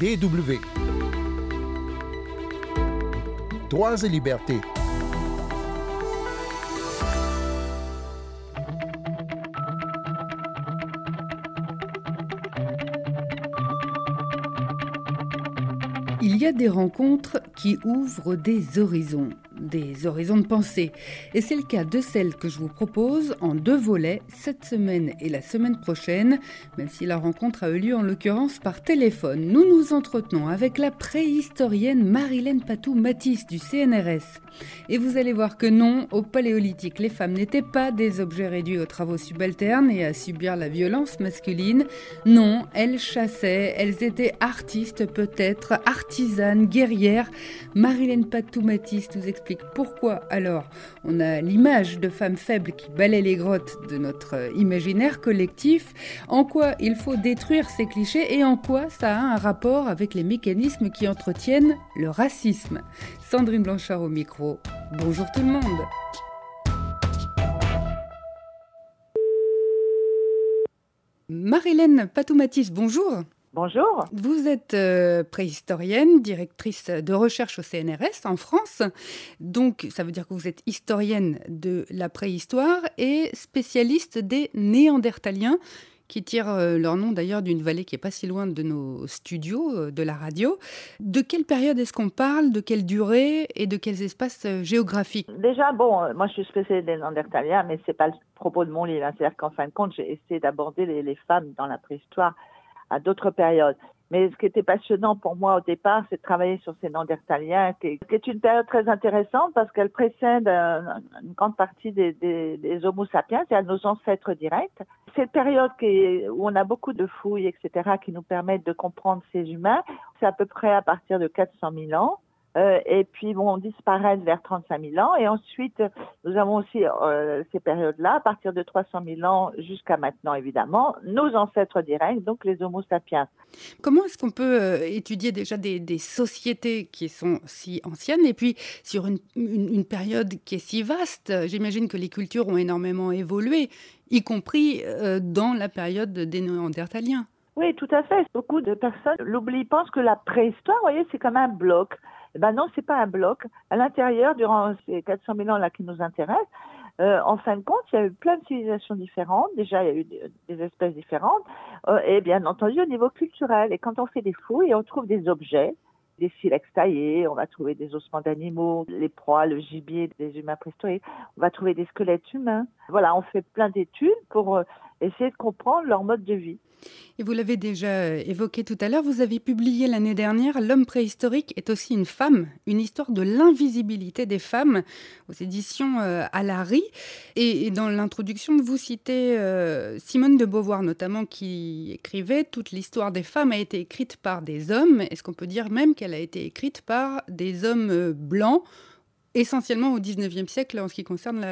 DW. Droits et libertés. Il y a des rencontres qui ouvrent des horizons de pensée. Et c'est le cas de celle que je vous propose en 2 volets, cette semaine et la semaine prochaine, même si la rencontre a eu lieu en l'occurrence par téléphone. Nous nous entretenons avec la préhistorienne Marilène Patou-Mathis du CNRS. Et vous allez voir que non, au Paléolithique, les femmes n'étaient pas des objets réduits aux travaux subalternes et à subir la violence masculine. Non, elles chassaient, elles étaient artistes peut-être, artisanes, guerrières. Marilène Patou-Mathis nous explique pourquoi alors on a l'image de femmes faibles qui balaient les grottes de notre imaginaire collectif, en quoi il faut détruire ces clichés et en quoi ça a un rapport avec les mécanismes qui entretiennent le racisme. Sandrine Blanchard au micro. Bonjour tout le monde. Marilène Patou-Mathis, bonjour. Bonjour. Vous êtes préhistorienne, directrice de recherche au CNRS en France. Donc, ça veut dire que vous êtes historienne de la préhistoire et spécialiste des Néandertaliens, qui tirent leur nom d'ailleurs d'une vallée qui n'est pas si loin de nos studios de la radio. De quelle période est-ce qu'on parle, de quelle durée et de quels espaces géographiques? Déjà, moi je suis spécialiste des Néandertaliens, mais c'est pas le propos de mon livre. C'est-à-dire qu'en fin de compte, j'ai essayé d'aborder les femmes dans la préhistoire à d'autres périodes. Mais ce qui était passionnant pour moi au départ, c'est de travailler sur ces Néandertaliens, qui est une période très intéressante parce qu'elle précède une grande partie des Homo sapiens, c'est-à-dire nos ancêtres directs. C'est une période où on a beaucoup de fouilles, etc., qui nous permettent de comprendre ces humains. C'est à peu près à partir de 400 000 ans. Et puis vont disparaître vers 35 000 ans. Et ensuite, nous avons aussi ces périodes-là, à partir de 300 000 ans jusqu'à maintenant, évidemment, nos ancêtres directs, donc les Homo sapiens. Comment est-ce qu'on peut étudier déjà des sociétés qui sont si anciennes et puis sur une période qui est si vaste? J'imagine que les cultures ont énormément évolué, y compris dans la période des Néandertaliens. Oui, tout à fait. Beaucoup de personnes l'oublient, pensent que la préhistoire, vous voyez, c'est comme un bloc. Eh ben non, c'est pas un bloc. À l'intérieur, durant ces 400 000 ans-là qui nous intéressent, en fin de compte, il y a eu plein de civilisations différentes. Déjà, il y a eu des espèces différentes. Et bien entendu, au niveau culturel. Et quand on fait des fouilles, on trouve des objets, des silex taillés, on va trouver des ossements d'animaux, les proies, le gibier des humains préhistoriques. On va trouver des squelettes humains. Voilà, on fait plein d'études pour essayer de comprendre leur mode de vie. Et vous l'avez déjà évoqué tout à l'heure, vous avez publié l'année dernière « L'homme préhistorique est aussi une femme », une histoire de l'invisibilité des femmes aux éditions Alary. Et dans l'introduction, vous citez Simone de Beauvoir notamment qui écrivait « Toute l'histoire des femmes a été écrite par des hommes ». Est-ce qu'on peut dire même qu'elle a été écrite par des hommes blancs, essentiellement au XIXe siècle en ce qui concerne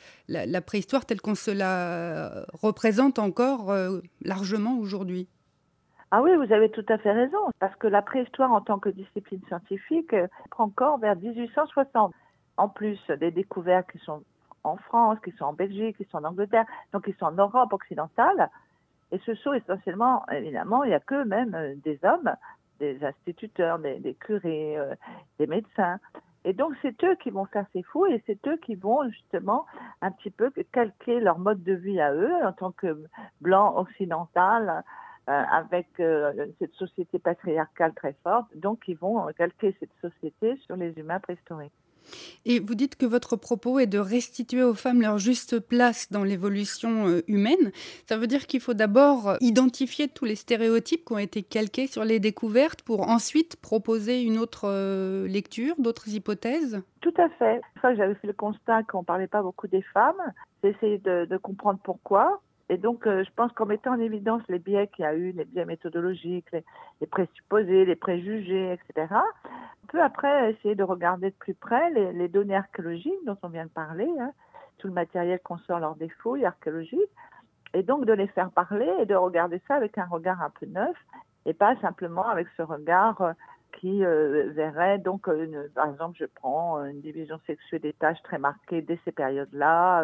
la préhistoire telle qu'on se la représente encore largement aujourd'hui? Ah oui, vous avez tout à fait raison, parce que la préhistoire en tant que discipline scientifique prend corps vers 1860. En plus des découvertes qui sont en France, qui sont en Belgique, qui sont en Angleterre, donc qui sont en Europe occidentale, et ce sont essentiellement, évidemment, il n'y a que même des hommes, des instituteurs, des curés, des médecins. Et donc, c'est eux qui vont faire ces fouilles et c'est eux qui vont justement un petit peu calquer leur mode de vie à eux en tant que blancs occidental avec cette société patriarcale très forte. Donc, ils vont calquer cette société sur les humains préhistoriques. Et vous dites que votre propos est de restituer aux femmes leur juste place dans l'évolution humaine. Ça veut dire qu'il faut d'abord identifier tous les stéréotypes qui ont été calqués sur les découvertes pour ensuite proposer une autre lecture, d'autres hypothèses? Tout à fait. Une fois que j'avais fait le constat qu'on ne parlait pas beaucoup des femmes, j'ai essayé de comprendre pourquoi. Et donc, je pense qu'en mettant en évidence les biais qu'il y a eu, les biais méthodologiques, les présupposés, les préjugés, etc., on peut après essayer de regarder de plus près les données archéologiques dont on vient de parler, hein, tout le matériel qu'on sort lors des fouilles archéologiques, et donc de les faire parler et de regarder ça avec un regard un peu neuf, et pas simplement avec ce regard qui verrait, donc, par exemple, je prends une division sexuée des tâches très marquée dès ces périodes-là,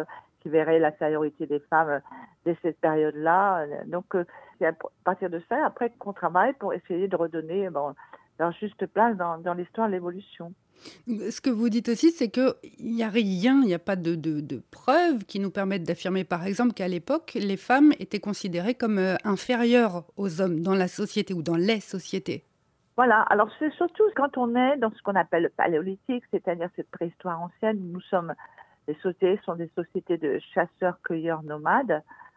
qui verrait l'infériorité des femmes dès cette période-là. Donc, c'est à partir de ça, après, qu'on travaille pour essayer de redonner leur juste place dans l'histoire de l'évolution. Ce que vous dites aussi, c'est qu'il n'y a rien, il n'y a pas de preuves qui nous permettent d'affirmer, par exemple, qu'à l'époque, les femmes étaient considérées comme inférieures aux hommes dans la société ou dans les sociétés. Voilà, alors c'est surtout quand on est dans ce qu'on appelle le paléolithique, c'est-à-dire cette préhistoire ancienne, où les sociétés sont des sociétés de chasseurs-cueilleurs nomades.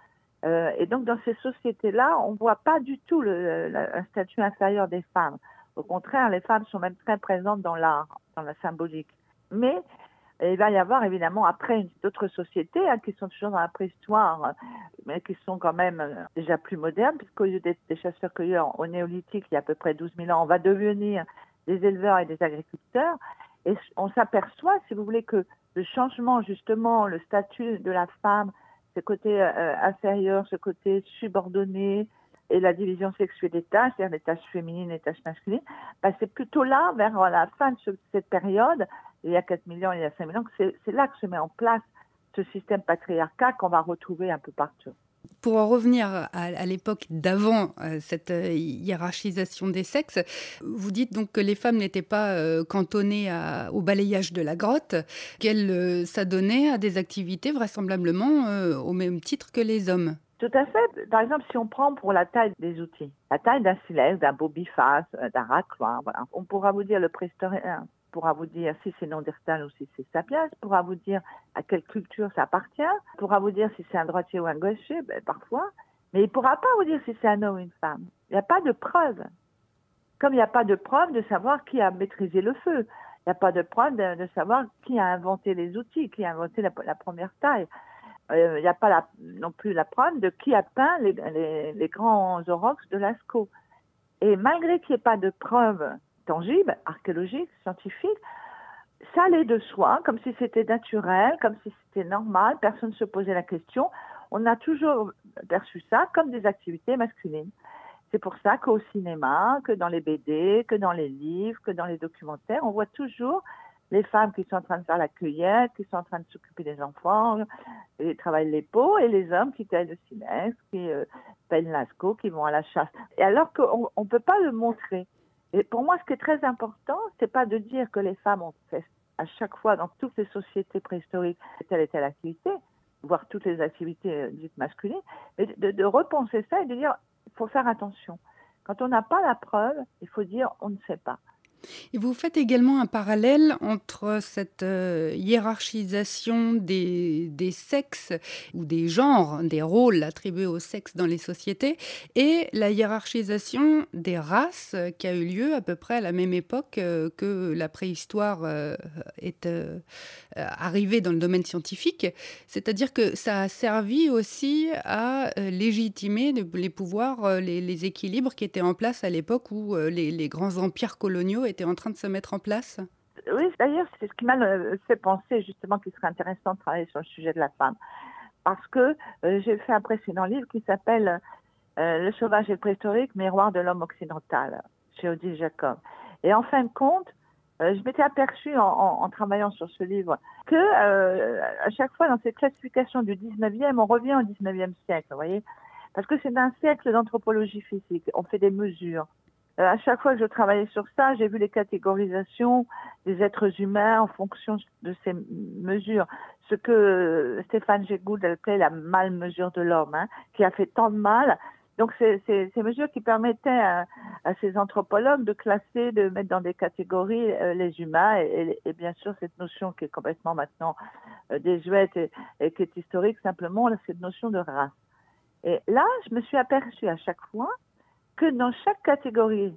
Et donc dans ces sociétés-là, on ne voit pas du tout un statut inférieur des femmes. Au contraire, les femmes sont même très présentes dans l'art, dans la symbolique. Mais il va y avoir évidemment après d'autres sociétés qui sont toujours dans la préhistoire, mais qui sont quand même déjà plus modernes, puisqu'au lieu d'être des chasseurs-cueilleurs au néolithique, il y a à peu près 12 000 ans, on va devenir des éleveurs et des agriculteurs. Et on s'aperçoit, si vous voulez, que le changement, justement, le statut de la femme, ce côté inférieur, ce côté subordonné, et la division sexuée des tâches, c'est-à-dire les tâches féminines et les tâches masculines, c'est plutôt là, vers la fin de cette période, il y a 4 000 ans, il y a 5 000 ans, que c'est là que se met en place ce système patriarcal qu'on va retrouver un peu partout. Pour en revenir à l'époque d'avant cette hiérarchisation des sexes, vous dites donc que les femmes n'étaient pas cantonnées au balayage de la grotte, qu'elles s'adonnaient à des activités vraisemblablement au même titre que les hommes. Tout à fait. Par exemple, si on prend pour la taille des outils, la taille d'un silex, d'un bobiface, d'un racloir, voilà. On pourra vous dire le préhistorien, pourra vous dire si c'est Néandertal ou si c'est Sapiens, pourra vous dire à quelle culture ça appartient, pourra vous dire si c'est un droitier ou un gaucher, parfois, mais il ne pourra pas vous dire si c'est un homme ou une femme. Il n'y a pas de preuve. Comme il n'y a pas de preuve de savoir qui a maîtrisé le feu. Il n'y a pas de preuve de savoir qui a inventé les outils, qui a inventé la première taille. Il n'y a pas non plus la preuve de qui a peint les grands aurochs de Lascaux. Et malgré qu'il n'y ait pas de preuves tangibles, archéologiques, scientifiques, ça allait de soi, comme si c'était naturel, comme si c'était normal, personne ne se posait la question. On a toujours perçu ça comme des activités masculines. C'est pour ça qu'au cinéma, que dans les BD, que dans les livres, que dans les documentaires, on voit toujours les femmes qui sont en train de faire la cueillette, qui sont en train de s'occuper des enfants, qui travaillent les pots, et les hommes qui taillent le silex, qui peignent Lascaux, qui vont à la chasse. Et alors qu'on ne peut pas le montrer. Et pour moi, ce qui est très important, c'est pas de dire que les femmes ont fait à chaque fois dans toutes les sociétés préhistoriques telle et telle activité, voire toutes les activités dites masculines, mais de repenser ça et de dire il faut faire attention. Quand on n'a pas la preuve, il faut dire on ne sait pas. Et vous faites également un parallèle entre cette hiérarchisation des sexes ou des genres, des rôles attribués aux sexes dans les sociétés et la hiérarchisation des races qui a eu lieu à peu près à la même époque que la préhistoire est arrivée dans le domaine scientifique. C'est-à-dire que ça a servi aussi à légitimer les pouvoirs, les équilibres qui étaient en place à l'époque où les grands empires coloniaux étaient en train de se mettre en place. Oui, d'ailleurs, c'est ce qui m'a fait penser justement qu'il serait intéressant de travailler sur le sujet de la femme. Parce que j'ai fait un précédent livre qui s'appelle Le sauvage et le préhistorique, miroir de l'homme occidental, chez Odile Jacob. Et en fin de compte, je m'étais aperçue en travaillant sur ce livre que à chaque fois dans cette classification du 19e, on revient au 19e siècle, vous voyez, parce que c'est un siècle d'anthropologie physique, on fait des mesures. À chaque fois que je travaillais sur ça, j'ai vu les catégorisations des êtres humains en fonction de ces mesures. Ce que Stéphane Jay Gould appelait la mal-mesure de l'homme, qui a fait tant de mal. Donc, c'est ces mesures qui permettaient à ces anthropologues de classer, de mettre dans des catégories les humains et bien sûr cette notion qui est complètement maintenant désuète et qui est historique, simplement cette notion de race. Et là, je me suis aperçue à chaque fois que dans chaque catégorie,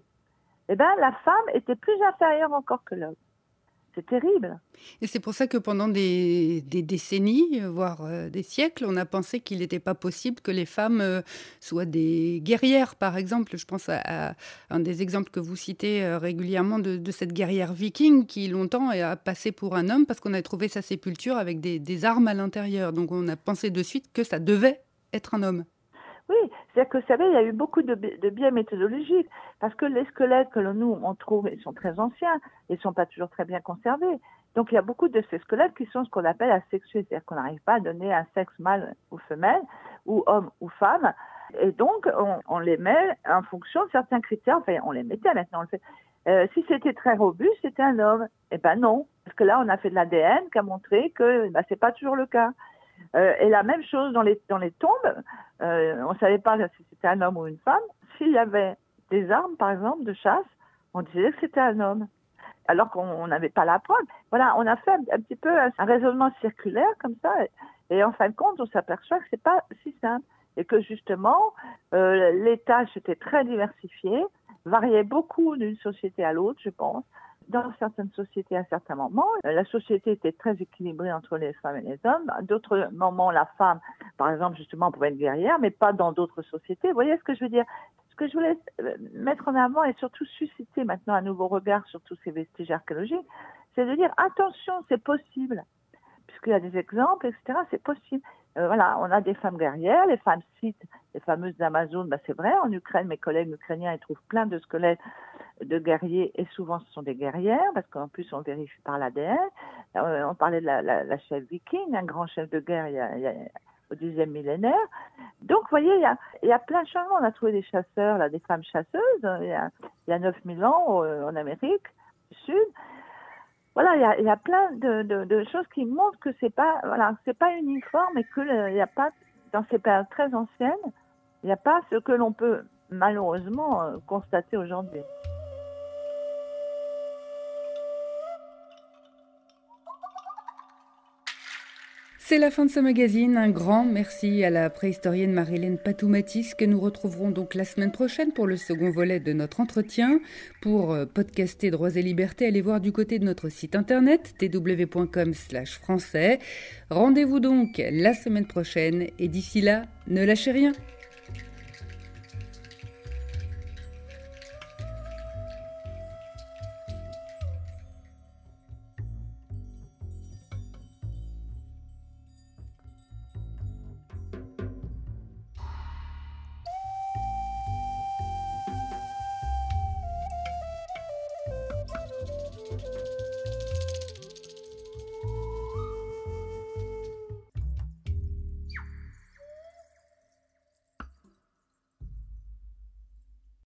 la femme était plus inférieure encore que l'homme. C'est terrible. Et c'est pour ça que pendant des décennies, voire des siècles, on a pensé qu'il n'était pas possible que les femmes soient des guerrières, par exemple. Je pense à un des exemples que vous citez régulièrement de cette guerrière viking qui longtemps a passé pour un homme parce qu'on a trouvé sa sépulture avec des armes à l'intérieur. Donc on a pensé de suite que ça devait être un homme. Oui, c'est-à-dire que vous savez, il y a eu beaucoup de biais méthodologiques, parce que les squelettes que nous on trouve, ils sont très anciens, ils ne sont pas toujours très bien conservés. Donc il y a beaucoup de ces squelettes qui sont ce qu'on appelle asexués, c'est-à-dire qu'on n'arrive pas à donner un sexe mâle ou femelle, ou homme ou femme. Et donc on les met en fonction de certains critères, enfin on les mettait, maintenant on le fait. Si c'était très robuste, c'était un homme. Eh ben non, parce que là on a fait de l'ADN qui a montré que c'est pas toujours le cas. Et la même chose dans les tombes, on savait pas si c'était un homme ou une femme. S'il y avait des armes, par exemple, de chasse, on disait que c'était un homme, alors qu'on n'avait pas la preuve. Voilà, on a fait un petit peu un raisonnement circulaire comme ça, et en fin de compte, on s'aperçoit que c'est pas si simple, et que justement, les tâches étaient très diversifiées, variaient beaucoup d'une société à l'autre, je pense. Dans certaines sociétés, à certains moments, la société était très équilibrée entre les femmes et les hommes. À d'autres moments, la femme, par exemple, justement, pouvait être guerrière, mais pas dans d'autres sociétés. Vous voyez ce que je veux dire? Ce que je voulais mettre en avant et surtout susciter maintenant un nouveau regard sur tous ces vestiges archéologiques, c'est de dire attention, c'est possible. Puisqu'il y a des exemples, etc., c'est possible. Voilà, on a des femmes guerrières, les femmes scythes, les fameuses Amazones, c'est vrai, en Ukraine, mes collègues ukrainiens, ils trouvent plein de squelettes de guerriers, et souvent ce sont des guerrières, parce qu'en plus on vérifie par l'ADN. On parlait de la chef viking, un grand chef de guerre au 10e millénaire. Donc, vous voyez, il y a plein de changements. On a trouvé des chasseurs, là, des femmes chasseuses, il y a 9000 ans en Amérique du Sud. Voilà, il y a plein de choses qui montrent que c'est pas uniforme et qu'il n'y a pas, dans ces périodes très anciennes, il n'y a pas ce que l'on peut malheureusement constater aujourd'hui. C'est la fin de ce magazine. Un grand merci à la préhistorienne Marie-Hélène Patou-Mathis que nous retrouverons donc la semaine prochaine pour le second volet de notre entretien. Pour podcaster Droits et Libertés, allez voir du côté de notre site internet tw.com/français. Rendez-vous donc la semaine prochaine et d'ici là, ne lâchez rien.